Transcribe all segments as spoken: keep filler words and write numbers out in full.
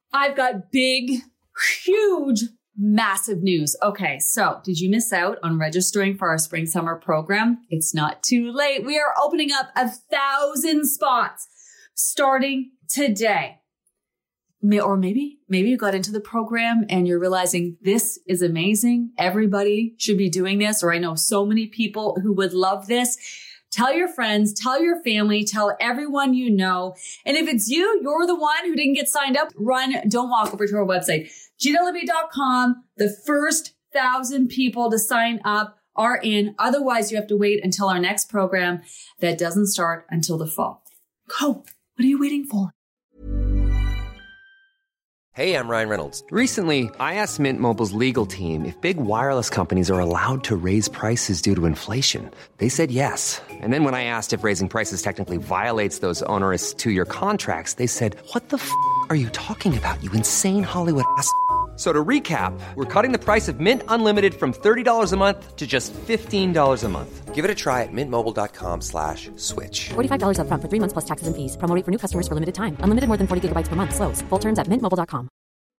I've got big, huge, massive news. Okay, so did you miss out on registering for our spring summer program? It's not too late. We are opening up a thousand spots starting today. Or maybe, maybe you got into the program and you're realizing this is amazing. Everybody should be doing this. Or I know so many people who would love this. Tell your friends, tell your family, tell everyone you know. And if it's you, you're the one who didn't get signed up, run, don't walk over to our website, gina libby dot com. The first thousand people to sign up are in. Otherwise, you have to wait until our next program that doesn't start until the fall. Go. What are you waiting for? Hey, I'm Ryan Reynolds. Recently, I asked Mint Mobile's legal team if big wireless companies are allowed to raise prices due to inflation. They said yes. And then when I asked if raising prices technically violates those onerous two-year contracts, they said, what the f*** are you talking about, you insane Hollywood ass f- So to recap, we're cutting the price of Mint Unlimited from thirty dollars a month to just fifteen dollars a month. Give it a try at mintmobile.com slash switch. forty-five dollars up front for three months plus taxes and fees. Promo rate for new customers for limited time. Unlimited more than forty gigabytes per month. Slows full terms at mint mobile dot com.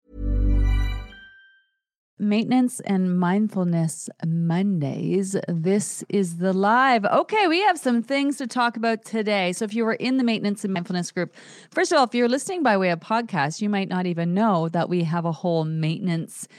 Maintenance and Mindfulness Mondays. This is the live. Okay, we have some things to talk about today. So if you were in the Maintenance and Mindfulness group, first of all, if you're listening by way of podcast, you might not even know that we have a whole maintenance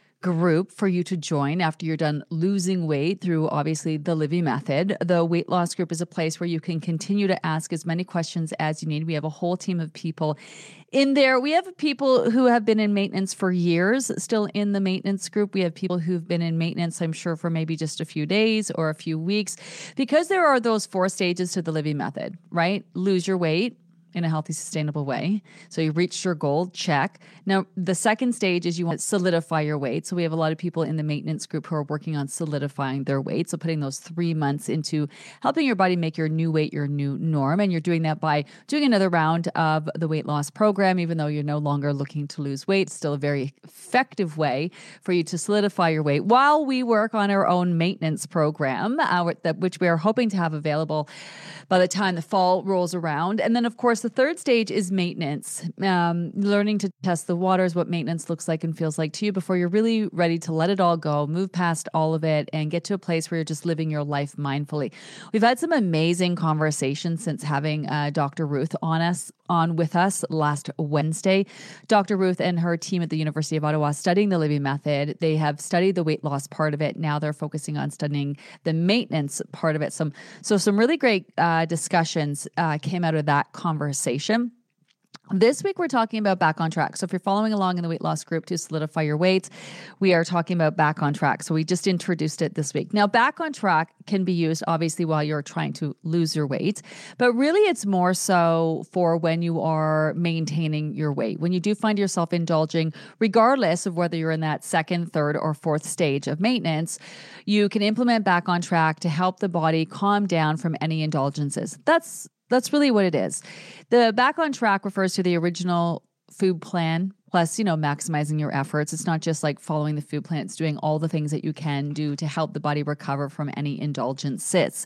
group for you to join after you're done losing weight through obviously the Livy Method. The weight loss group is a place where you can continue to ask as many questions as you need. We have a whole team of people in there. We have people who have been in maintenance for years, still in the maintenance group. We have people who've been in maintenance, I'm sure, for maybe just a few days or a few weeks, because there are those four stages to the Livy Method, right? Lose your weight in a healthy, sustainable way. So you reached your goal, check. Now, the second stage is you want to solidify your weight. So we have a lot of people in the maintenance group who are working on solidifying their weight. So putting those three months into helping your body make your new weight your new norm. And you're doing that by doing another round of the weight loss program, even though you're no longer looking to lose weight. It's still a very effective way for you to solidify your weight while we work on our own maintenance program, uh, that, which we are hoping to have available by the time the fall rolls around. And then, of course, the third stage is maintenance, um, learning to test the waters, what maintenance looks like and feels like to you before you're really ready to let it all go, move past all of it, and get to a place where you're just living your life mindfully. We've had some amazing conversations since having uh, Doctor Ruth on us, on with us last Wednesday. Doctor Ruth and her team at the University of Ottawa studying the Livy Method. They have studied the weight loss part of it. Now they're focusing on studying the maintenance part of it. Some, so some really great uh, discussions uh, came out of that conversation. This week, we're talking about Back on Track. So if you're following along in the weight loss group to solidify your weight, we are talking about Back on Track. So we just introduced it this week. Now, Back on Track can be used, obviously, while you're trying to lose your weight. But really, it's more so for when you are maintaining your weight. When you do find yourself indulging, regardless of whether you're in that second, third, or fourth stage of maintenance, you can implement Back on Track to help the body calm down from any indulgences. That's That's really what it is. The Back on Track refers to the original food plan, plus, you know, maximizing your efforts. It's not just like following the food plan. It's doing all the things that you can do to help the body recover from any indulgences.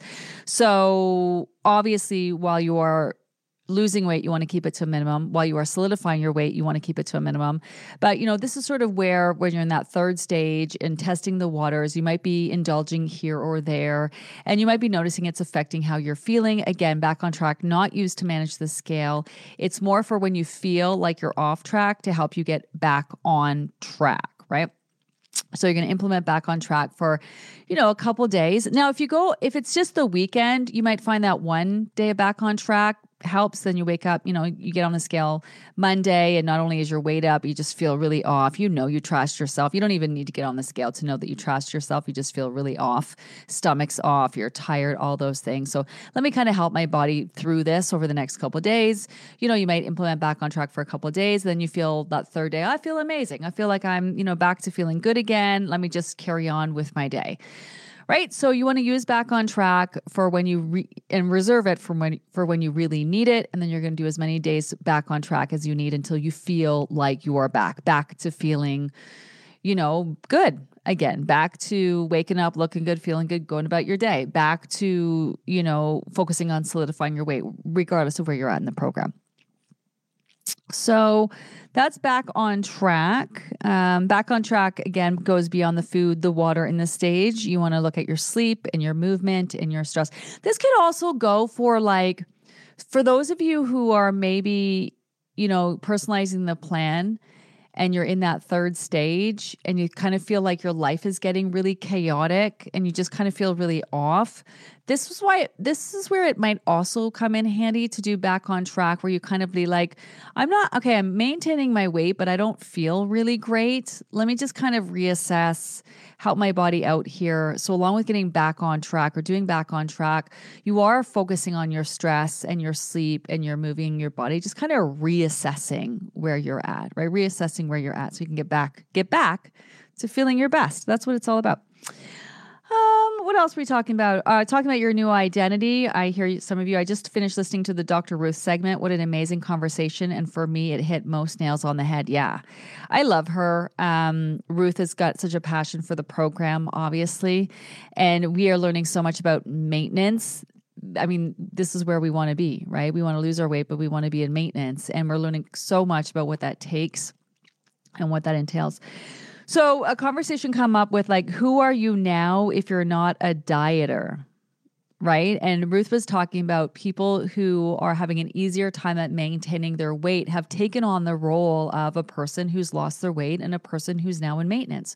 So obviously, while you are losing weight, you want to keep it to a minimum. While you are solidifying your weight, you want to keep it to a minimum. But, you know, this is sort of where, when you're in that third stage and testing the waters, you might be indulging here or there, and you might be noticing it's affecting how you're feeling. Again, Back on Track, not used to manage the scale. It's more for when you feel like you're off track to help you get back on track, right? So you're going to implement Back on Track for, you know, a couple days. Now, if you go, if it's just the weekend, you might find that one day of Back on Track helps. Then you wake up, you know, you get on the scale Monday, and not only is your weight up, you just feel really off. You know, you trashed yourself. You don't even need to get on the scale to know that you trashed yourself. You just feel really off. Stomach's off. You're tired, all those things. So let me kind of help my body through this over the next couple of days. You know, you might implement Back on Track for a couple of days. Then you feel that third day, I feel amazing. I feel like I'm, you know, back to feeling good again. Let me just carry on with my day. Right. So you want to use Back on Track for when you re- and reserve it for when for when you really need it. And then you're going to do as many days Back on Track as you need until you feel like you are back, back to feeling, you know, good again, back to waking up, looking good, feeling good, going about your day, back to, you know, focusing on solidifying your weight, regardless of where you're at in the program. So that's back on track. Um, back on track, again, goes beyond the food, the water, and the stage. You want to look at your sleep and your movement and your stress. This could also go for like, for those of you who are maybe, you know, personalizing the plan and you're in that third stage and you kind of feel like your life is getting really chaotic and you just kind of feel really off. This is why, this is where it might also come in handy to do back on track, where you kind of be like, I'm not, okay, I'm maintaining my weight, but I don't feel really great. Let me just kind of reassess, help my body out here. So along with getting back on track or doing back on track, you are focusing on your stress and your sleep and you're moving your body, just kind of reassessing where you're at, right? Reassessing where you're at so you can get back, get back to feeling your best. That's what it's all about. Um, what else were we talking about? Uh, talking about your new identity. I hear some of you, I just finished listening to the Doctor Ruth segment. What an amazing conversation. And for me, it hit most nails on the head. Yeah. I love her. Um, Ruth has got such a passion for the program, obviously. And we are learning so much about maintenance. I mean, this is where we want to be, right? We want to lose our weight, but we want to be in maintenance. And we're learning so much about what that takes and what that entails. So a conversation come up with like, who are you now if you're not a dieter, right? And Ruth was talking about people who are having an easier time at maintaining their weight have taken on the role of a person who's lost their weight and a person who's now in maintenance.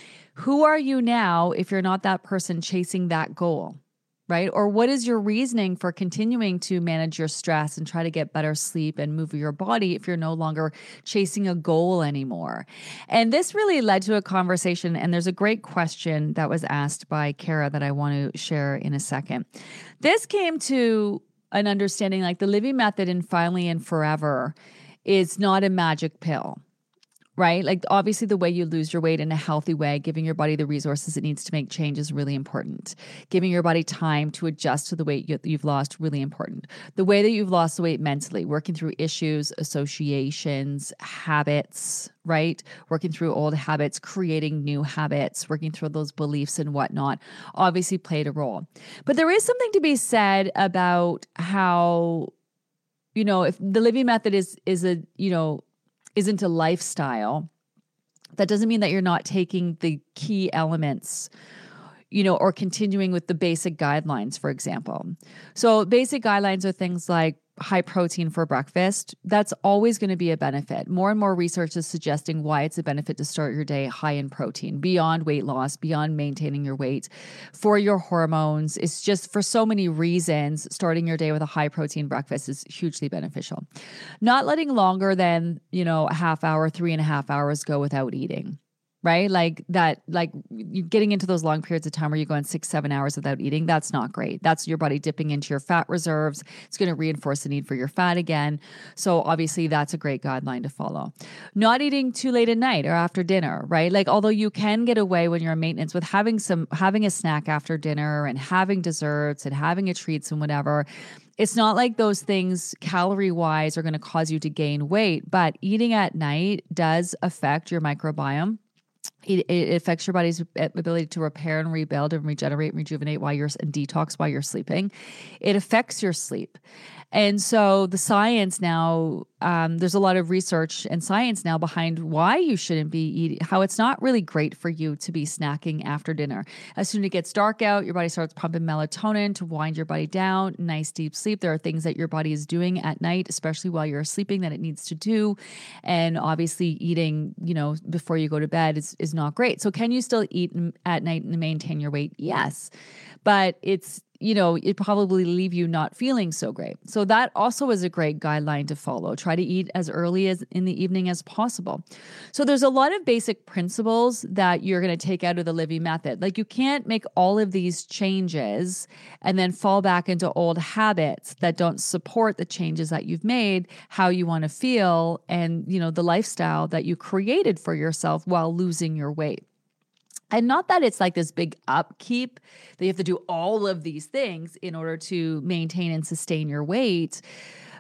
Who are you now if you're not that person chasing that goal? Right? Or what is your reasoning for continuing to manage your stress and try to get better sleep and move your body if you're no longer chasing a goal anymore? And this really led to a conversation. And there's a great question that was asked by Kara that I want to share in a second. This came to an understanding like the Livy Method in Finally and Forever is not a magic pill. Right? Like obviously the way you lose your weight in a healthy way, giving your body the resources it needs to make change is really important. Giving your body time to adjust to the weight you, you've lost, really important. The way that you've lost the weight mentally, working through issues, associations, habits, right? Working through old habits, creating new habits, working through those beliefs and whatnot, obviously played a role. But there is something to be said about how, you know, if the Livy Method is, is a, you know, isn't a lifestyle, that doesn't mean that you're not taking the key elements, you know, or continuing with the basic guidelines, for example. So basic guidelines are things like high protein for breakfast. That's always going to be a benefit. More and more research is suggesting why it's a benefit to start your day high in protein, beyond weight loss, beyond maintaining your weight, for your hormones. It's just for so many reasons, starting your day with a high protein breakfast is hugely beneficial. Not letting longer than, you know, a half hour, three and a half hours go without eating. Right? Like that, like you getting into those long periods of time where you're going six, seven hours without eating. That's not great. That's your body dipping into your fat reserves. It's going to reinforce the need for your fat again. So obviously that's a great guideline to follow. Not eating too late at night or after dinner, right? Like, although you can get away when you're in maintenance with having some, having a snack after dinner and having desserts and having a treats and whatever, it's not like those things calorie wise are going to cause you to gain weight, but eating at night does affect your microbiome. It, it affects your body's ability to repair and rebuild and regenerate and rejuvenate while you're and detox while you're sleeping. It affects your sleep. And so the science now, um, there's a lot of research and science now behind why you shouldn't be eating, how it's not really great for you to be snacking after dinner. As soon as it gets dark out, your body starts pumping melatonin to wind your body down, nice deep sleep. There are things that your body is doing at night, especially while you're sleeping, that it needs to do. And obviously eating, you know, before you go to bed is, is not great. So can you still eat at night and maintain your weight? Yes. But it's, you know, it probably leave you not feeling so great. So that also is a great guideline to follow. Try to eat as early as in the evening as possible. So there's a lot of basic principles that you're going to take out of the Livy Method. Like you can't make all of these changes and then fall back into old habits that don't support the changes that you've made, how you want to feel, and, you know, the lifestyle that you created for yourself while losing your weight. And not that it's like this big upkeep that you have to do all of these things in order to maintain and sustain your weight,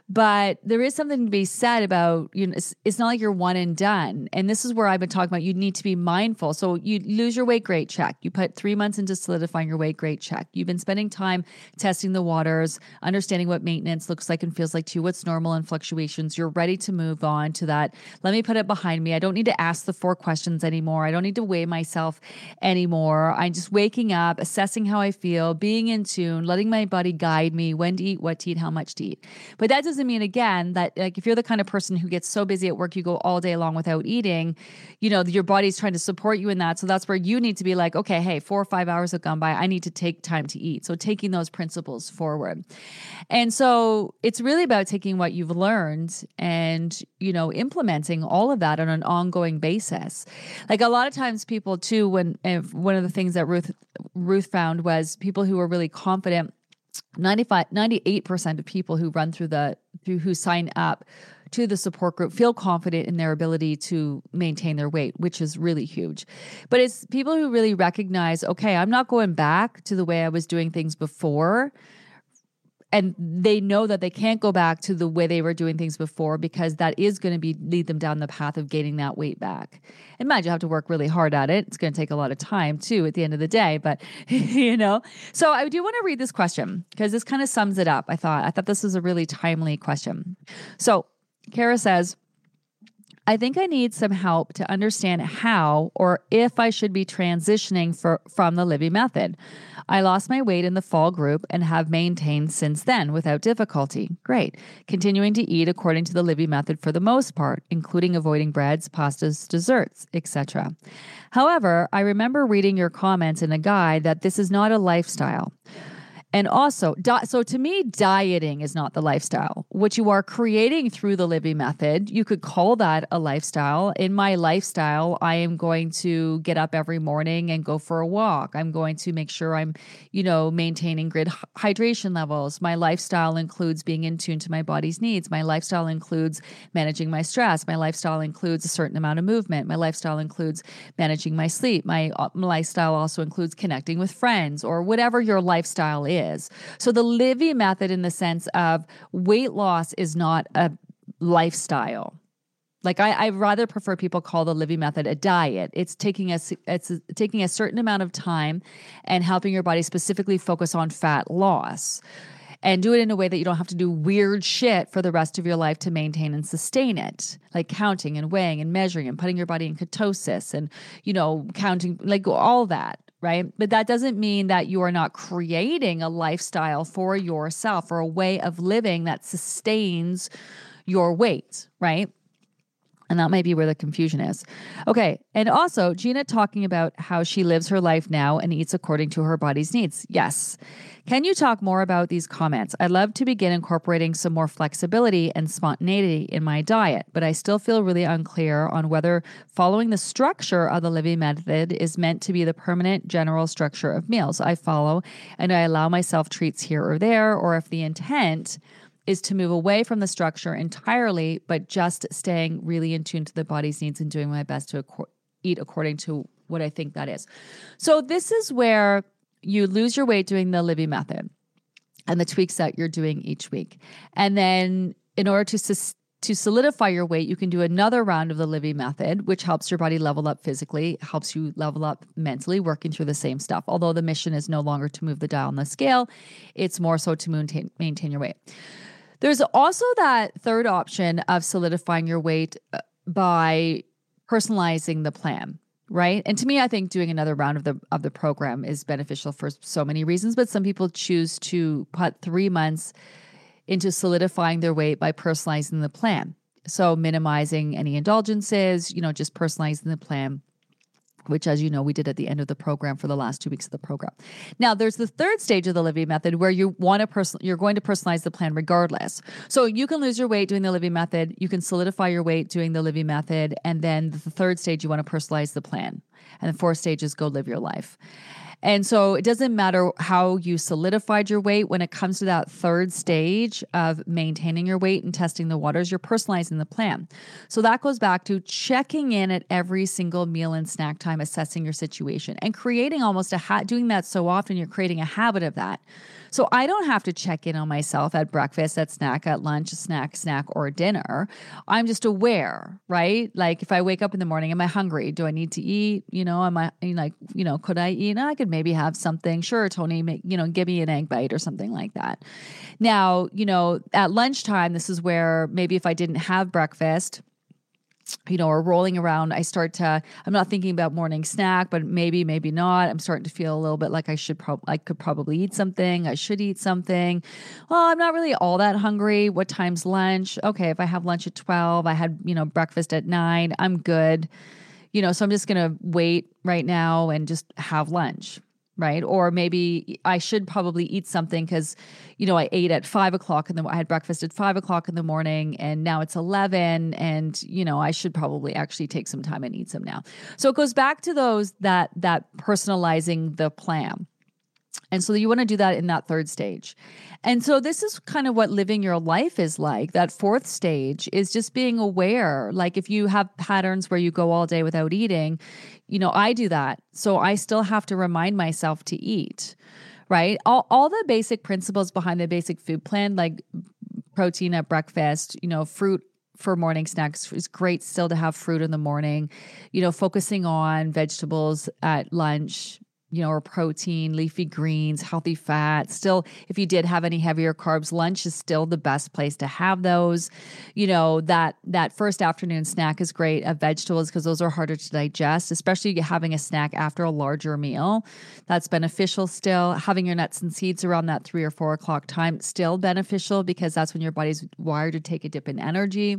But there is something to be said about, you know, it's, it's not like you're one and done. And this is where I've been talking about, you need to be mindful. So you lose your weight, great, check. You put three months into solidifying your weight, great, check. You've been spending time testing the waters, understanding what maintenance looks like and feels like to you, what's normal and fluctuations. You're ready to move on to that. Let me put it behind me. I don't need to ask the four questions anymore. I don't need to weigh myself anymore. I'm just waking up, assessing how I feel, being in tune, letting my body guide me when to eat, what to eat, how much to eat. But that doesn't mean, again, that like if you're the kind of person who gets so busy at work, you go all day long without eating, you know, your body's trying to support you in that. So that's where you need to be like, okay, hey, four or five hours have gone by. I need to take time to eat. So taking those principles forward. And so it's really about taking what you've learned and, you know, implementing all of that on an ongoing basis. Like a lot of times people too, when if one of the things that Ruth, Ruth found was people who were really confident, ninety-five, ninety-eight percent of people who run through the, through who sign up to the support group feel confident in their ability to maintain their weight, which is really huge. But it's people who really recognize, okay, I'm not going back to the way I was doing things before. And they know that they can't go back to the way they were doing things before because that is going to be lead them down the path of gaining that weight back. And mind you, have to work really hard at it. It's going to take a lot of time too at the end of the day, but you know. So I do want to read this question because this kind of sums it up. I thought I thought this was a really timely question. So Kara says, I think I need some help to understand how or if I should be transitioning for, from the Livy method. I lost my weight in the fall group and have maintained since then without difficulty. Great. Continuing to eat according to the Livy method for the most part, including avoiding breads, pastas, desserts, et cetera. However, I remember reading your comments in a guide that this is not a lifestyle. And also, di- so to me, dieting is not the lifestyle. What you are creating through the Livy method, you could call that a lifestyle. In my lifestyle, I am going to get up every morning and go for a walk. I'm going to make sure I'm, you know, maintaining good hydration levels. My lifestyle includes being in tune to my body's needs. My lifestyle includes managing my stress. My lifestyle includes a certain amount of movement. My lifestyle includes managing my sleep. My, uh, my lifestyle also includes connecting with friends or whatever your lifestyle is. Is. So the Livy method in the sense of weight loss is not a lifestyle. Like I, I rather prefer people call the Livy method a diet. It's taking a, it's a, taking a certain amount of time and helping your body specifically focus on fat loss and do it in a way that you don't have to do weird shit for the rest of your life to maintain and sustain it. Like counting and weighing and measuring and putting your body in ketosis and, you know, counting, like all that. Right? But that doesn't mean that you are not creating a lifestyle for yourself or a way of living that sustains your weight, right? And that might be where the confusion is. Okay. And also, Gina talking about how she lives her life now and eats according to her body's needs. Yes. Can you talk more about these comments? I'd love to begin incorporating some more flexibility and spontaneity in my diet, but I still feel really unclear on whether following the structure of the Livy method is meant to be the permanent general structure of meals I follow and I allow myself treats here or there, or if the intent is to move away from the structure entirely, but just staying really in tune to the body's needs and doing my best to ac- eat according to what I think that is. So this is where you lose your weight doing the Livy method and the tweaks that you're doing each week. And then in order to sus- to solidify your weight, you can do another round of the Livy method, which helps your body level up physically, helps you level up mentally, working through the same stuff. Although the mission is no longer to move the dial on the scale, it's more so to maintain, maintain your weight. There's also that third option of solidifying your weight by personalizing the plan. Right. And to me, I think doing another round of the of the program is beneficial for so many reasons. But some people choose to put three months into solidifying their weight by personalizing the plan. So minimizing any indulgences, you know, just personalizing the plan, which, as you know, we did at the end of the program for the last two weeks of the program. Now, there's the third stage of the Livy method where you want to person, you're going to personalize the plan regardless. So you can lose your weight doing the Livy method, you can solidify your weight doing the Livy method, and then the third stage, you want to personalize the plan. And the fourth stage is go live your life. And so it doesn't matter how you solidified your weight. When it comes to that third stage of maintaining your weight and testing the waters, you're personalizing the plan. So that goes back to checking in at every single meal and snack time, assessing your situation and creating almost a ha- doing that so often, you're creating a habit of that. So I don't have to check in on myself at breakfast, at snack, at lunch, snack, snack, or dinner. I'm just aware, right? Like if I wake up in the morning, am I hungry? Do I need to eat? You know, am I like, you know, could I eat? I could maybe have something. Sure, Tony, make, you know, give me an egg bite or something like that. Now, you know, at lunchtime, this is where maybe if I didn't have breakfast, you know, or rolling around, I start to, I'm not thinking about morning snack, but maybe, maybe not. I'm starting to feel a little bit like I should probably, I could probably eat something. I should eat something. Well, I'm not really all that hungry. What time's lunch? Okay. If I have lunch at twelve, I had, you know, breakfast at nine, I'm good. You know, so I'm just going to wait right now and just have lunch. Right. Or maybe I should probably eat something because, you know, I ate at five o'clock and then I had breakfast at five o'clock in the morning and now it's eleven and, you know, I should probably actually take some time and eat some now. So it goes back to those that, that personalizing the plan. And so you want to do that in that third stage. And so this is kind of what living your life is like. That fourth stage is just being aware. Like if you have patterns where you go all day without eating, you know, I do that. So I still have to remind myself to eat, right? All, all the basic principles behind the basic food plan, like protein at breakfast, you know, fruit for morning snacks is great still to have fruit in the morning, you know, focusing on vegetables at lunch, you know, or protein, leafy greens, healthy fats. Still, if you did have any heavier carbs, lunch is still the best place to have those. You know, that that first afternoon snack is great of vegetables because those are harder to digest, especially having a snack after a larger meal. That's beneficial still. Having your nuts and seeds around that three or four o'clock time, still beneficial because that's when your body's wired to take a dip in energy.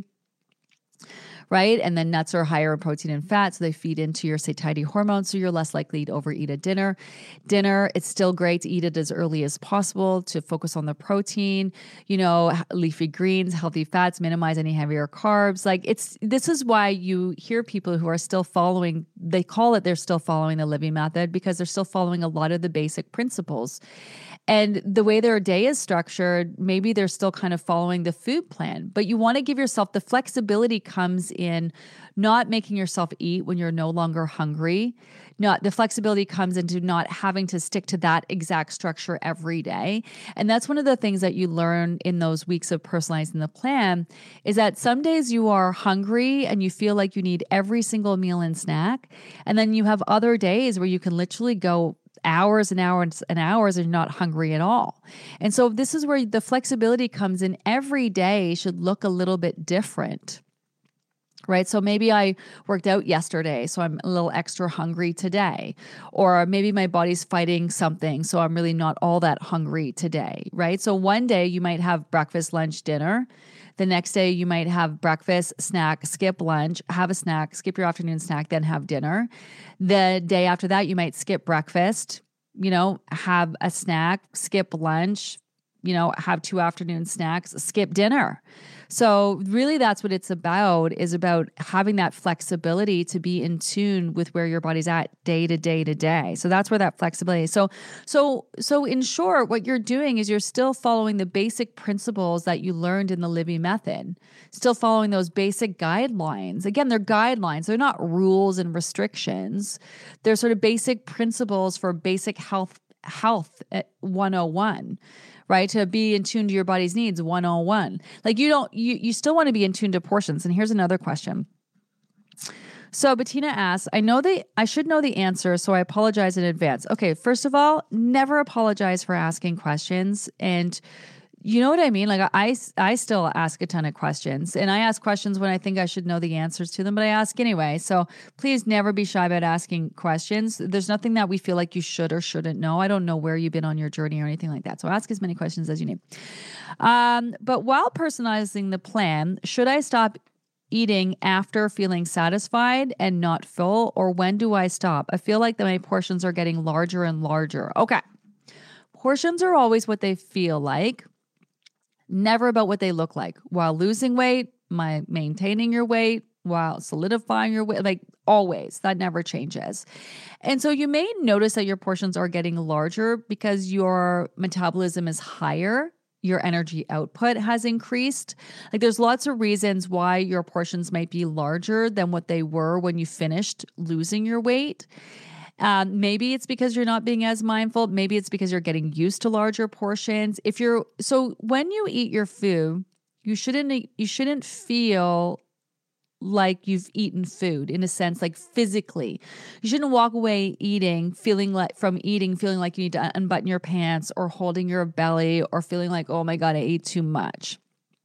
Right? And then nuts are higher in protein and fat, so they feed into your satiety hormone, so you're less likely to overeat at dinner. Dinner, it's still great to eat it as early as possible to focus on the protein, you know, leafy greens, healthy fats, minimize any heavier carbs. Like it's, this is why you hear people who are still following, they call it they're still following the Livy Method because they're still following a lot of the basic principles. And the way their day is structured, maybe they're still kind of following the food plan, but you want to give yourself the flexibility comes in not making yourself eat when you're no longer hungry. Not the flexibility comes into not having to stick to that exact structure every day. And that's one of the things that you learn in those weeks of personalizing the plan is that some days you are hungry and you feel like you need every single meal and snack. And then you have other days where you can literally go hours and hours and hours and you're not hungry at all. And so this is where the flexibility comes in. Every day should look a little bit different, right? So maybe I worked out yesterday, so I'm a little extra hungry today. Or maybe my body's fighting something, so I'm really not all that hungry today, right? So one day you might have breakfast, lunch, dinner. The next day you might have breakfast, snack, skip lunch, have a snack, skip your afternoon snack, then have dinner. The day after that, you might skip breakfast, you know, have a snack, skip lunch, you know, have two afternoon snacks, skip dinner. So really that's what it's about, is about having that flexibility to be in tune with where your body's at day to day to day. So that's where that flexibility is. So, so, so in short, what you're doing is you're still following the basic principles that you learned in the Livy Method, still following those basic guidelines. Again, they're guidelines. They're not rules and restrictions. They're sort of basic principles for basic health, health at one oh one. Right? To be in tune to your body's needs, one oh one. Like you don't, you, you still want to be in tune to portions. And here's another question. So Bettina asks, I know the, I should know the answer, so I apologize in advance. Okay. First of all, never apologize for asking questions. And you know what I mean? Like I, I still ask a ton of questions, and I ask questions when I think I should know the answers to them, but I ask anyway. So please never be shy about asking questions. There's nothing that we feel like you should or shouldn't know. I don't know where you've been on your journey or anything like that. So ask as many questions as you need. Um, but while personalizing the plan, should I stop eating after feeling satisfied and not full, or when do I stop? I feel like that my portions are getting larger and larger. Okay. Portions are always what they feel like. Never about what they look like. While losing weight, my maintaining your weight, while solidifying your weight, like always, that never changes. And so you may notice that your portions are getting larger because your metabolism is higher. Your energy output has increased. Like there's lots of reasons why your portions might be larger than what they were when you finished losing your weight. Um, maybe it's because you're not being as mindful. Maybe it's because you're getting used to larger portions. If you're so when you eat your food, you shouldn't you shouldn't feel like you've eaten food in a sense, like physically. You shouldn't walk away eating, feeling like from eating, feeling like you need to unbutton your pants or holding your belly or feeling like, oh my God, I ate too much.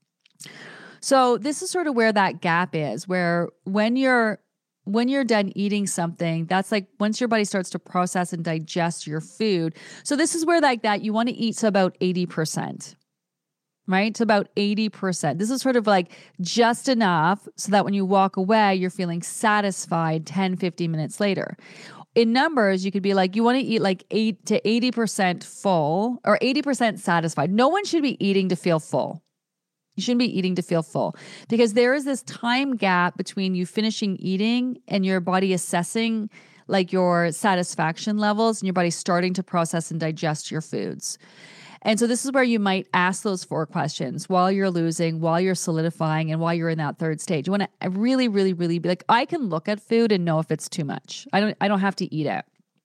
So this is sort of where that gap is, where when you're when you're done eating something, that's like once your body starts to process and digest your food. So this is where like that you want to eat to about eighty percent. Right? To about eighty percent. This is sort of like just enough so that when you walk away, you're feeling satisfied ten, fifteen minutes later. In numbers, you could be like, you want to eat like eight to eighty percent full or eighty percent satisfied. No one should be eating to feel full. You shouldn't be eating to feel full because there is this time gap between you finishing eating and your body assessing like your satisfaction levels and your body starting to process and digest your foods. And so this is where you might ask those four questions while you're losing, while you're solidifying, and while you're in that third stage. You want to really, really, really be like, I can look at food and know if it's too much. I don't I don't have to eat it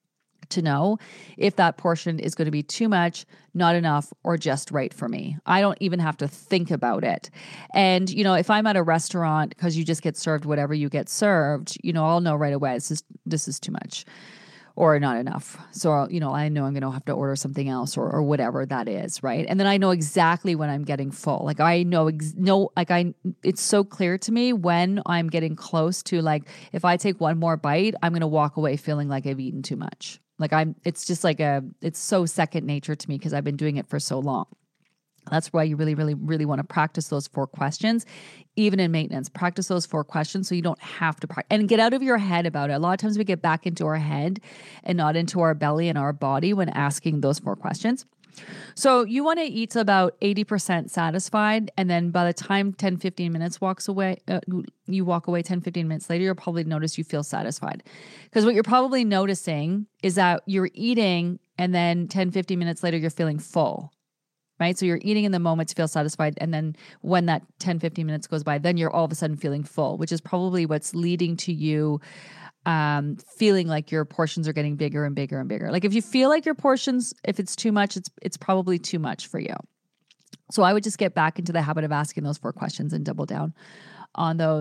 to know if that portion is going to be too much, not enough, or just right for me. I don't even have to think about it. And, you know, if I'm at a restaurant, because you just get served whatever you get served, you know, I'll know right away, this is, this is too much. Or not enough. So, you know, I know I'm going to have to order something else or, or whatever that is, right? And then I know exactly when I'm getting full. Like I know, ex- no, like I, it's so clear to me when I'm getting close to like, if I take one more bite, I'm going to walk away feeling like I've eaten too much. Like I'm, it's just like a, it's so second nature to me because I've been doing it for so long. That's why you really, really, really want to practice those four questions, even in maintenance. Practice those four questions so you don't have to practice and get out of your head about it. A lot of times we get back into our head and not into our belly and our body when asking those four questions. So you want to eat to about eighty percent satisfied. And then by the time ten, fifteen minutes walks away, uh, you walk away ten, fifteen minutes later, you'll probably notice you feel satisfied. Because what you're probably noticing is that you're eating and then ten, fifteen minutes later, you're feeling full. Right? So you're eating in the moment to feel satisfied. And then when that ten, fifteen minutes goes by, then you're all of a sudden feeling full, which is probably what's leading to you um, feeling like your portions are getting bigger and bigger and bigger. Like if you feel like your portions, if it's too much, it's it's probably too much for you. So I would just get back into the habit of asking those four questions and double down on those.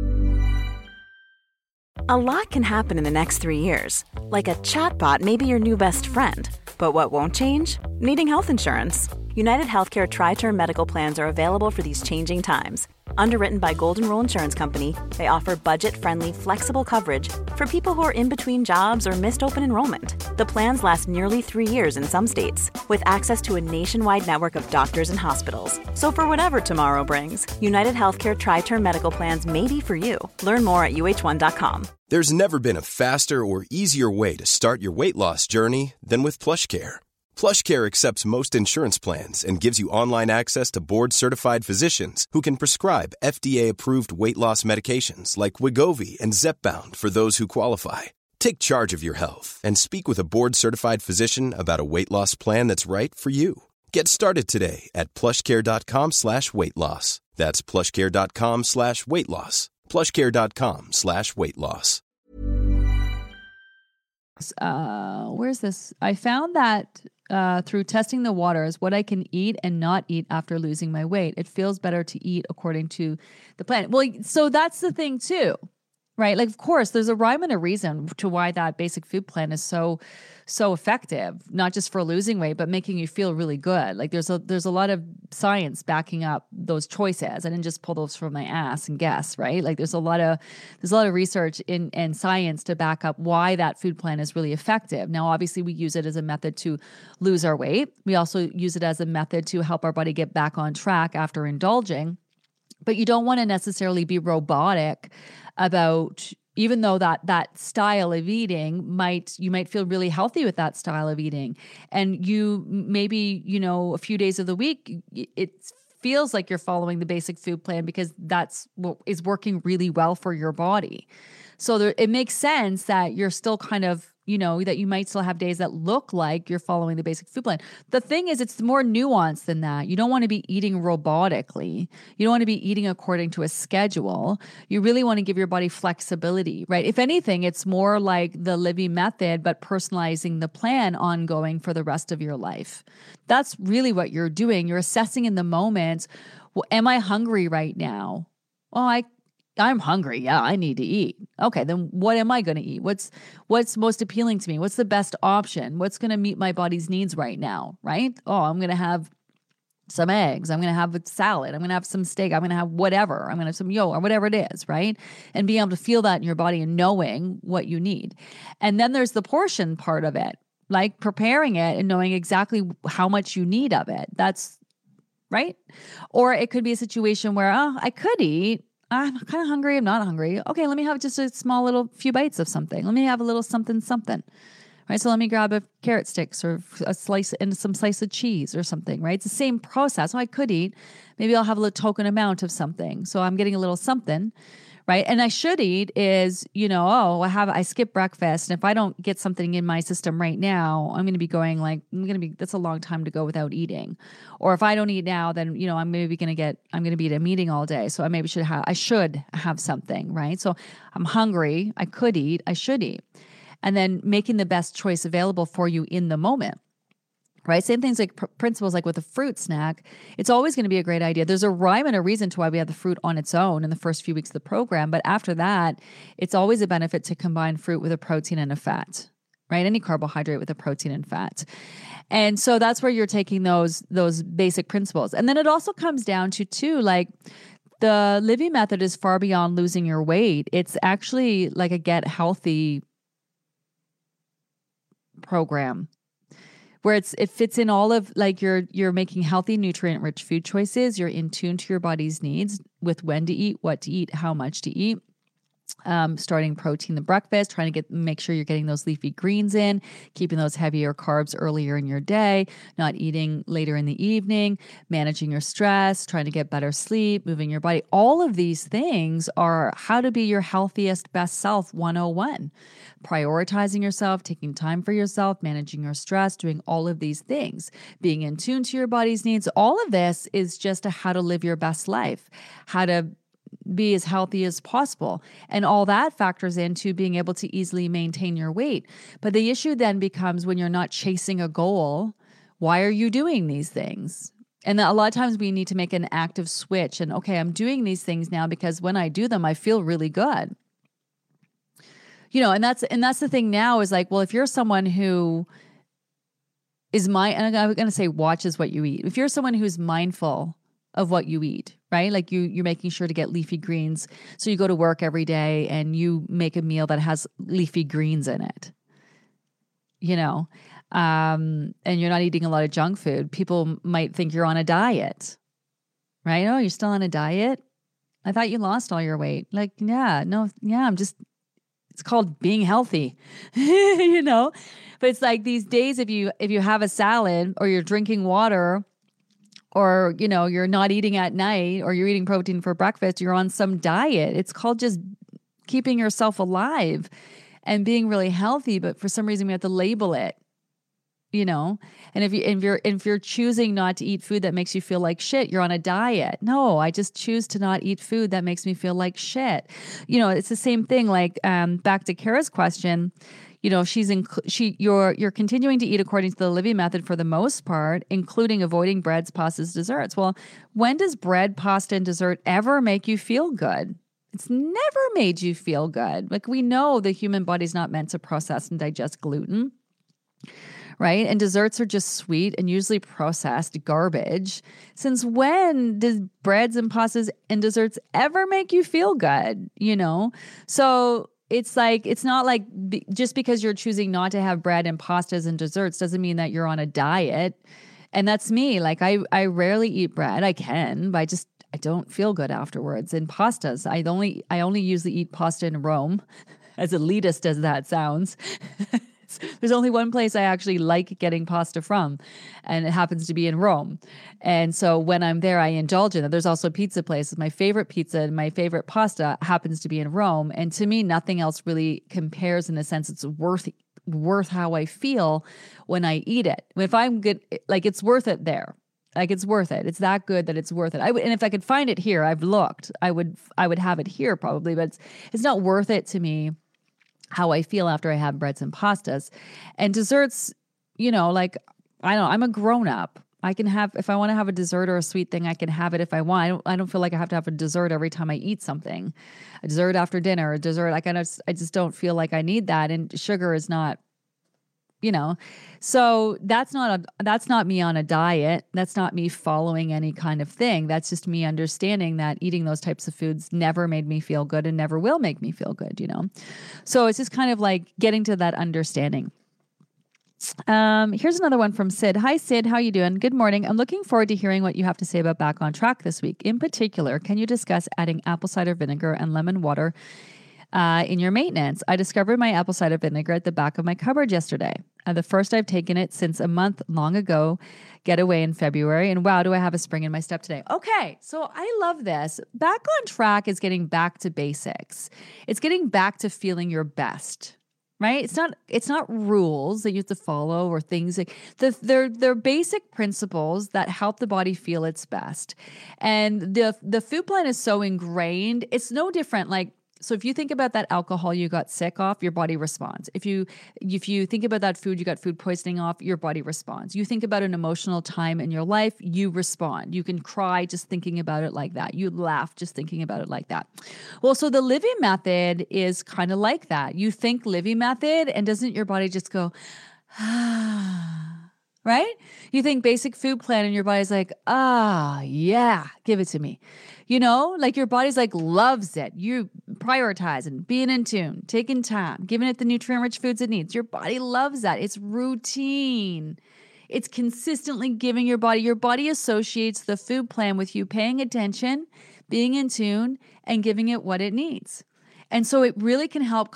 A lot can happen in the next three years. Like a chatbot may be your new best friend. But what won't change? Needing health insurance. United Healthcare Tri-Term Medical Plans are available for these changing times. Underwritten by Golden Rule Insurance Company, they offer budget-friendly, flexible coverage for people who are in between jobs or missed open enrollment. The plans last nearly three years in some states, with access to a nationwide network of doctors and hospitals. So for whatever tomorrow brings, United Healthcare Tri-Term Medical Plans may be for you. Learn more at U H one dot com. There's never been a faster or easier way to start your weight loss journey than with PlushCare. PlushCare accepts most insurance plans and gives you online access to board-certified physicians who can prescribe F D A-approved weight loss medications like Wegovy and Zepbound for those who qualify. Take charge of your health and speak with a board-certified physician about a weight loss plan that's right for you. Get started today at plushcare.com slash weight loss. That's plushcare.com slash weight loss. plushcare.com slash weight loss. Uh, where's this? I found that uh, through testing the waters, what I can eat and not eat after losing my weight. It feels better to eat according to the plan. Well, so that's the thing too, right? Like, of course, there's a rhyme and a reason to why that basic food plan is so, so effective, not just for losing weight, but making you feel really good. Like there's a, there's a lot of science backing up those choices. I didn't just pull those from my ass and guess, right? Like there's a lot of, there's a lot of research in and science to back up why that food plan is really effective. Now, obviously we use it as a method to lose our weight. We also use it as a method to help our body get back on track after indulging. But you don't want to necessarily be robotic about, even though that that style of eating might, you might feel really healthy with that style of eating. And you maybe, you know, a few days of the week, it feels like you're following the basic food plan because that's what is working really well for your body. So there, it makes sense that you're still kind of you know, that you might still have days that look like you're following the basic food plan. The thing is, it's more nuanced than that. You don't want to be eating robotically. You don't want to be eating according to a schedule. You really want to give your body flexibility, right? If anything, it's more like the Livy method, but personalizing the plan ongoing for the rest of your life. That's really what you're doing. You're assessing in the moment, well, am I hungry right now? Well, I I'm hungry. Yeah, I need to eat. Okay, then what am I going to eat? What's what's most appealing to me? What's the best option? What's going to meet my body's needs right now, right? Oh, I'm going to have some eggs. I'm going to have a salad. I'm going to have some steak. I'm going to have whatever. I'm going to have some yogurt or whatever it is, right? And being able to feel that in your body and knowing what you need. And then there's the portion part of it, like preparing it and knowing exactly how much you need of it. That's right. Or it could be a situation where, oh, I could eat. I'm kind of hungry. I'm not hungry. Okay, let me have just a small little few bites of something. Let me have a little something, something. Right? So let me grab a carrot sticks or a slice and some slice of cheese or something, right? It's the same process. So I could eat. Maybe I'll have a little token amount of something. So I'm getting a little something, right? And I should eat is, you know, oh, I have, I skip breakfast. And if I don't get something in my system right now, I'm going to be going like, I'm going to be, that's a long time to go without eating. Or if I don't eat now, then, you know, I'm maybe going to get, I'm going to be at a meeting all day. So I maybe should have, I should have something, right? So I'm hungry. I could eat. I should eat. And then making the best choice available for you in the moment. Right? Same things like pr- principles like with a fruit snack. It's always going to be a great idea. There's a rhyme and a reason to why we have the fruit on its own in the first few weeks of the program. But after that, it's always a benefit to combine fruit with a protein and a fat, right? Any carbohydrate with a protein and fat. And so that's where you're taking those, those basic principles. And then it also comes down to too, like the Livy method is far beyond losing your weight. It's actually like a get healthy program, where it's it fits in all of like you're you're making healthy, nutrient-rich food choices. You're in tune to your body's needs with when to eat, what to eat, how much to eat. Um, starting protein the breakfast, trying to get make sure you're getting those leafy greens in, keeping those heavier carbs earlier in your day, not eating later in the evening, managing your stress, trying to get better sleep, moving your body. All of these things are how to be your healthiest, best self one oh one. Prioritizing yourself, taking time for yourself, managing your stress, doing all of these things, being in tune to your body's needs. All of this is just a how to live your best life, how to be as healthy as possible. And all that factors into being able to easily maintain your weight. But the issue then becomes when you're not chasing a goal, why are you doing these things? And a lot of times we need to make an active switch and, okay, I'm doing these things now because when I do them, I feel really good. You know, and that's, and that's the thing now is like, well, if you're someone who is my, and I'm going to say watches what you eat. If you're someone who's mindful of what you eat, right? Like you, you're making sure to get leafy greens. So you go to work every day and you make a meal that has leafy greens in it, you know, um, and you're not eating a lot of junk food. People might think you're on a diet, right? Oh, you're still on a diet? I thought you lost all your weight. Like, yeah, no, yeah, I'm just, it's called being healthy, you know, but it's like these days, if you, if you have a salad or you're drinking water, or, you know, you're not eating at night or you're eating protein for breakfast, you're on some diet. It's called just keeping yourself alive and being really healthy. But for some reason we have to label it, you know, and if you, if you're, if you're choosing not to eat food that makes you feel like shit, you're on a diet. No, I just choose to not eat food that makes me feel like shit. You know, it's the same thing. Like, um, back to Kara's question, you know, she's in, she, you're, you're continuing to eat according to the Livy method for the most part, including avoiding breads, pastas, desserts. Well, when does bread, pasta, and dessert ever make you feel good? It's never made you feel good. Like we know the human body's not meant to process and digest gluten, right? And desserts are just sweet and usually processed garbage. Since when did breads and pastas and desserts ever make you feel good? You know? So it's like, it's not like be, just because you're choosing not to have bread and pastas and desserts doesn't mean that you're on a diet. And that's me. Like I, I rarely eat bread. I can, but I just, I don't feel good afterwards. And pastas, I only, I only usually eat pasta in Rome, as elitist as that sounds. There's only one place I actually like getting pasta from, and it happens to be in Rome. And so when I'm there, I indulge in it. There's also pizza places. My favorite pizza and my favorite pasta happens to be in Rome. And to me, nothing else really compares in the sense it's worth worth how I feel when I eat it. If I'm good, like it's worth it there. Like it's worth it. It's that good that it's worth it. I would, and if I could find it here, I've looked, I would, I would have it here probably, but it's, it's not worth it to me how I feel after I have breads and pastas. And desserts, you know, like, I don't know, I'm a grown up. I can have, if I want to have a dessert or a sweet thing, I can have it if I want. I don't, I don't feel like I have to have a dessert every time I eat something. A dessert after dinner, a dessert, I kind of, I just don't feel like I need that. And sugar is not, you know, so that's not a, that's not me on a diet. That's not me following any kind of thing. That's just me understanding that eating those types of foods never made me feel good and never will make me feel good, you know? So it's just kind of like getting to that understanding. Um, here's another one from Sid. Hi, Sid. How you doing? Good morning. I'm looking forward to hearing what you have to say about Back on Track this week. In particular, can you discuss adding apple cider vinegar and lemon water uh, in your maintenance? I discovered my apple cider vinegar at the back of my cupboard yesterday. Uh, the first I've taken it since a month long ago, getaway in February. And wow, do I have a spring in my step today. Okay, so I love this. Back on Track is getting back to basics. It's getting back to feeling your best. Right? It's not, it's not rules that you have to follow or things like the, they're, they're basic principles that help the body feel its best. And the, the food plan is so ingrained. It's no different. Like, so if you think about that alcohol you got sick off, your body responds. If you, if you think about that food you got food poisoning off, your body responds. You think about an emotional time in your life, you respond. You can cry just thinking about it like that. You laugh just thinking about it like that. Well, so the Livy Method is kind of like that. You think Livy Method, and doesn't your body just go, ah, right? You think basic food plan and your body's like, ah, yeah, give it to me. You know, like your body's like loves it. You prioritizing, being in tune, taking time, giving it the nutrient-rich foods it needs. Your body loves that. It's routine. It's consistently giving your body. Your body associates the food plan with you paying attention, being in tune, and giving it what it needs. And so it really can help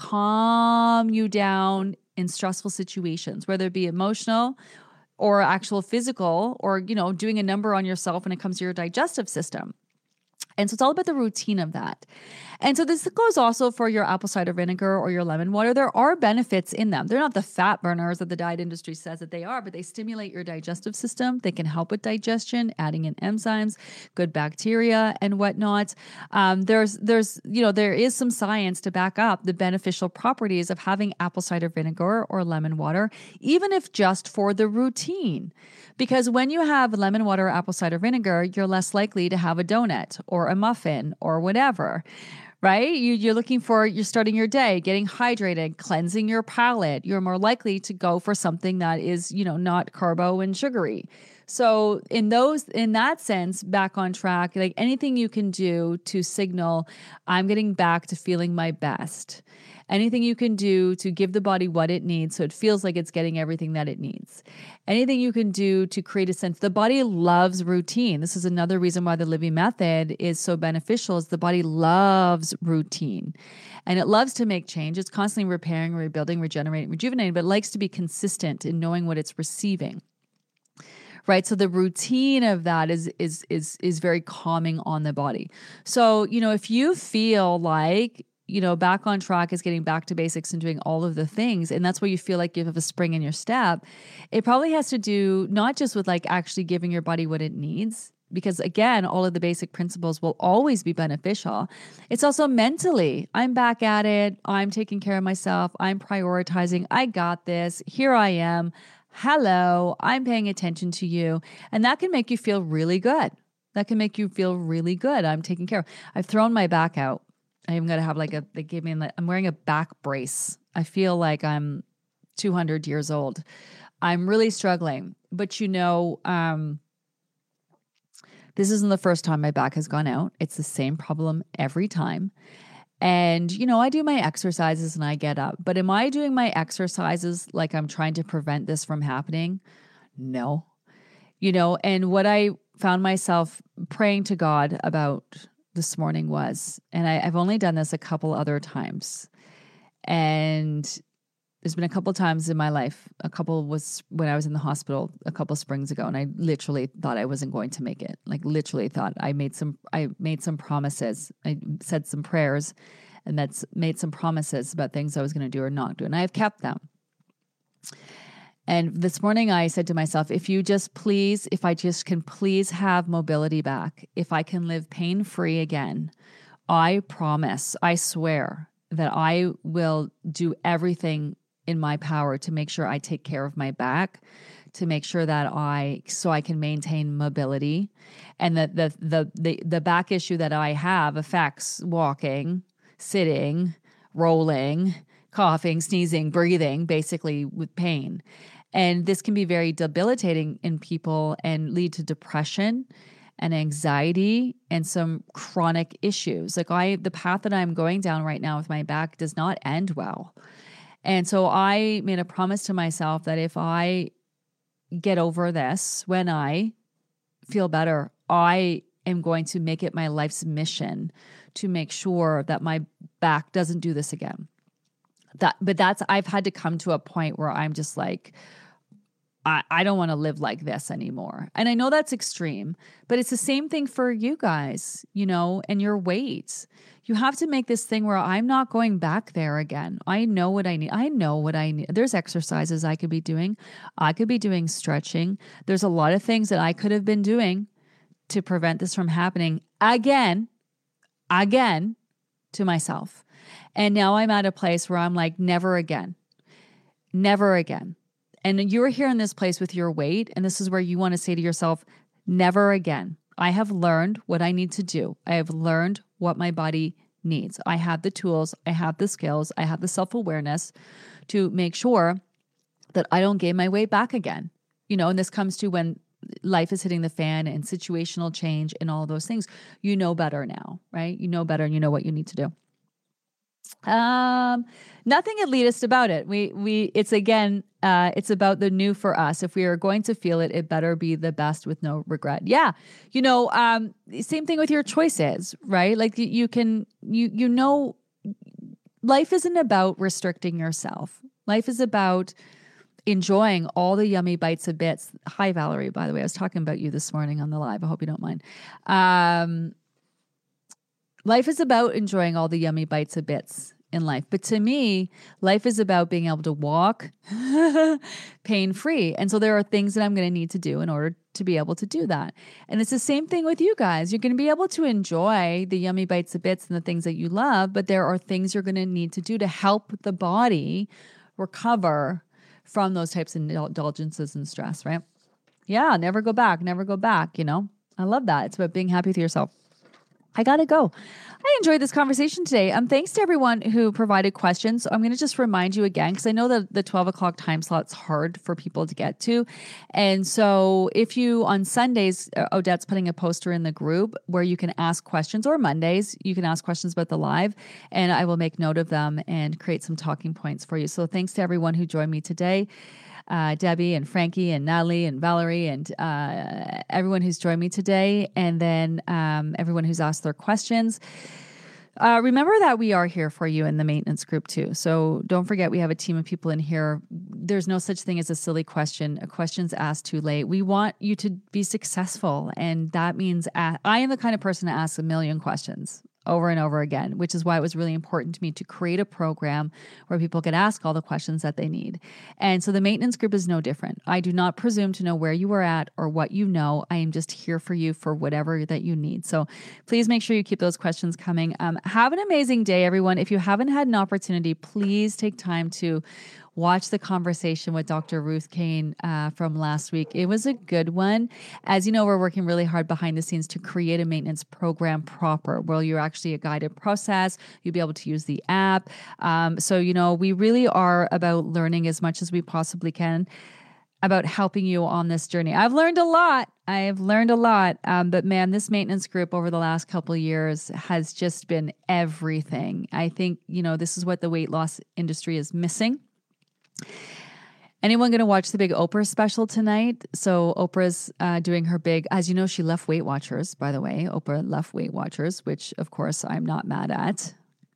calm you down in stressful situations, whether it be emotional or actual physical, or, you know, doing a number on yourself when it comes to your digestive system. And so it's all about the routine of that. And so this goes also for your apple cider vinegar or your lemon water. There are benefits in them. They're not the fat burners that the diet industry says that they are, but they stimulate your digestive system. They can help with digestion, adding in enzymes, good bacteria and whatnot. Um, there's, there's, you know, there is some science to back up the beneficial properties of having apple cider vinegar or lemon water, even if just for the routine. Because when you have lemon water or apple cider vinegar, you're less likely to have a donut or a muffin or whatever, right? You, you're looking for, you're starting your day, getting hydrated, cleansing your palate. You're more likely to go for something that is, you know, not carbo and sugary. So in those, in that sense, back on track, like anything you can do to signal, I'm getting back to feeling my best. Anything you can do to give the body what it needs so it feels like it's getting everything that it needs. Anything you can do to create a sense. The body loves routine. This is another reason why the Livy Method is so beneficial, is the body loves routine. And it loves to make change. It's constantly repairing, rebuilding, regenerating, rejuvenating, but it likes to be consistent in knowing what it's receiving. Right. So the routine of that is, is, is, is very calming on the body. So, you know, if you feel like, you know, back on track is getting back to basics and doing all of the things, and that's where you feel like you have a spring in your step, it probably has to do not just with like actually giving your body what it needs, because again, all of the basic principles will always be beneficial. It's also mentally, I'm back at it. I'm taking care of myself. I'm prioritizing. I got this. Here I am. Hello, I'm paying attention to you. And that can make you feel really good. That can make you feel really good. I'm taking care of. I've thrown my back out. I even got to have like a, they gave me, like, I'm wearing a back brace. I feel like I'm two hundred years old. I'm really struggling, but you know, um, this isn't the first time my back has gone out. It's the same problem every time. And, you know, I do my exercises and I get up, but am I doing my exercises like I'm trying to prevent this from happening? No. You know, and what I found myself praying to God about this morning was, and I, I've only done this a couple other times, and there's been a couple times in my life. A couple was when I was in the hospital a couple springs ago, and I literally thought I wasn't going to make it. Like literally thought I made some, I made some promises. I said some prayers, and that's made some promises about things I was going to do or not do, and I have kept them. And this morning I said to myself, if you just please, if I just can please have mobility back, if I can live pain-free again, I promise, I swear that I will do everything in my power to make sure I take care of my back, to make sure that I, so I can maintain mobility. And that the, the, the, the back issue that I have affects walking, sitting, rolling, coughing, sneezing, breathing, basically with pain. And this can be very debilitating in people and lead to depression and anxiety and some chronic issues. Like I, the path that I'm going down right now with my back does not end well. And so I made a promise to myself that if I get over this, when I feel better, I am going to make it my life's mission to make sure that my back doesn't do this again. That, but that's, I've had to come to a point where I'm just like, I, I don't want to live like this anymore. And I know that's extreme, but it's the same thing for you guys, you know, and your weight. You have to make this thing where I'm not going back there again. I know what I need. I know what I need. There's exercises I could be doing. I could be doing stretching. There's a lot of things that I could have been doing to prevent this from happening again, again to myself. And now I'm at a place where I'm like, never again, never again. And you're here in this place with your weight, and this is where you want to say to yourself, never again. I have learned what I need to do. I have learned what my body needs. I have the tools, I have the skills, I have the self-awareness to make sure that I don't gain my weight back again. You know, and this comes to when life is hitting the fan and situational change and all those things. You know better now, right? You know better and you know what you need to do. Um, nothing elitist about it. We, we, it's again, uh, it's about the new for us. If we are going to feel it, it better be the best with no regret. Yeah. You know, um, same thing with your choices, right? Like you, you can, you, you know, life isn't about restricting yourself. Life is about enjoying all the yummy bites of bits. Hi, Valerie, by the way, I was talking about you this morning on the live. I hope you don't mind. Um, Life is about enjoying all the yummy bites of bits in life. But to me, life is about being able to walk pain-free. And so there are things that I'm going to need to do in order to be able to do that. And it's the same thing with you guys. You're going to be able to enjoy the yummy bites of bits and the things that you love, but there are things you're going to need to do to help the body recover from those types of indulgences and stress, right? Yeah, never go back, never go back, you know? I love that. It's about being happy with yourself. I got to go. I enjoyed this conversation today. Um, thanks to everyone who provided questions. I'm going to just remind you again, because I know that the twelve o'clock time slot's hard for people to get to. And so if you, on Sundays, Odette's putting a poster in the group where you can ask questions, or Mondays, you can ask questions about the live, and I will make note of them and create some talking points for you. So thanks to everyone who joined me today. Uh, Debbie and Frankie and Natalie and Valerie and uh, everyone who's joined me today, and then um, everyone who's asked their questions. Uh, remember that we are here for you in the maintenance group too. So don't forget, we have a team of people in here. There's no such thing as a silly question. A question's asked too late. We want you to be successful, and that means uh, I am the kind of person to ask a million questions over and over again, which is why it was really important to me to create a program where people could ask all the questions that they need. And so the maintenance group is no different. I do not presume to know where you are at or what you know. I am just here for you for whatever that you need. So please make sure you keep those questions coming. Um, have an amazing day, everyone. If you haven't had an opportunity, please take time to watch the conversation with Doctor Ruth Kane uh, from last week. It was a good one. As you know, we're working really hard behind the scenes to create a maintenance program proper, where you're actually a guided process. You'll be able to use the app. Um, so, you know, we really are about learning as much as we possibly can about helping you on this journey. I've learned a lot. I've learned a lot. Um, but man, this maintenance group over the last couple of years has just been everything. I think, you know, this is what the weight loss industry is missing. Anyone going to watch the big Oprah special tonight? So Oprah's uh, doing her big, as you know, she left Weight Watchers, by the way. Oprah left Weight Watchers, which of course I'm not mad at.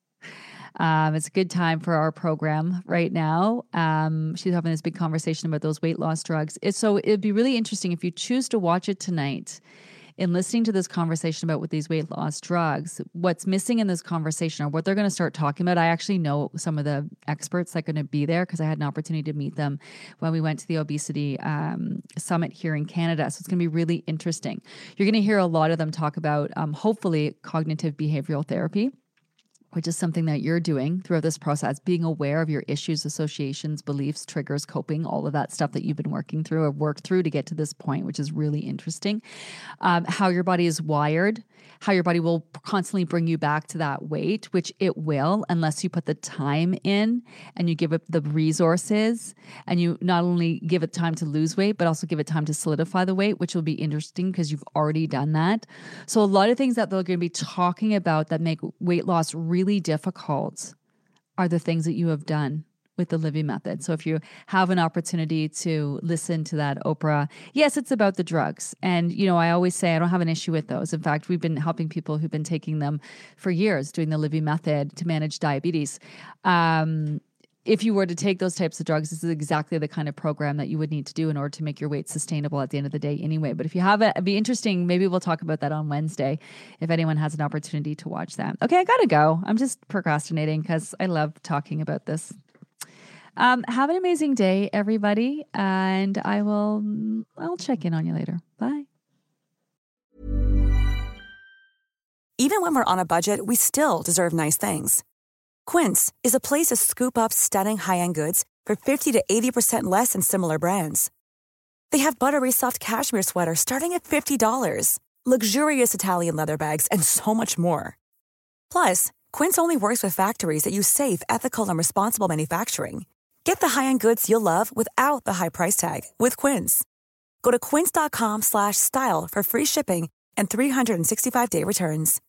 Um, it's a good time for our program right now. Um, she's having this big conversation about those weight loss drugs. It's, so it'd be really interesting if you choose to watch it tonight. in listening to this conversation about with these weight loss drugs, what's missing in this conversation or what they're going to start talking about. I actually know some of the experts that are going to be there because I had an opportunity to meet them when we went to the obesity um, summit here in Canada. So it's going to be really interesting. You're going to hear a lot of them talk about, um, hopefully, cognitive behavioral therapy, which is something that you're doing throughout this process, being aware of your issues, associations, beliefs, triggers, coping, all of that stuff that you've been working through or worked through to get to this point, which is really interesting. Um, how your body is wired, how your body will constantly bring you back to that weight, which it will, unless you put the time in and you give it the resources and you not only give it time to lose weight, but also give it time to solidify the weight, which will be interesting because you've already done that. So a lot of things that they're going to be talking about that make weight loss really Really difficult are the things that you have done with the Livy Method. So if you have an opportunity to listen to that Oprah, yes, it's about the drugs. And, you know, I always say I don't have an issue with those. In fact, we've been helping people who've been taking them for years, doing the Livy Method to manage diabetes. Um, if you were to take those types of drugs, this is exactly the kind of program that you would need to do in order to make your weight sustainable at the end of the day anyway. But if you have it, it'd be interesting. Maybe we'll talk about that on Wednesday if anyone has an opportunity to watch that. Okay, I got to go. I'm just procrastinating because I love talking about this. Um, have an amazing day, everybody. And I will, I'll check in on you later. Bye. Even when we're on a budget, we still deserve nice things. Quince is a place to scoop up stunning high-end goods for fifty to eighty percent less than similar brands. They have buttery soft cashmere sweaters starting at fifty dollars, luxurious Italian leather bags, and so much more. Plus, Quince only works with factories that use safe, ethical, and responsible manufacturing. Get the high-end goods you'll love without the high price tag with Quince. Go to quince.com slash style for free shipping and three sixty-five day returns.